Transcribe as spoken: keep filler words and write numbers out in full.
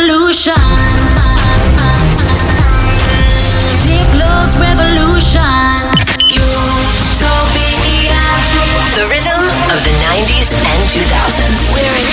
revolution. Deep Blues revolution. Utopia. The rhythm of the nineties and two thousands. We're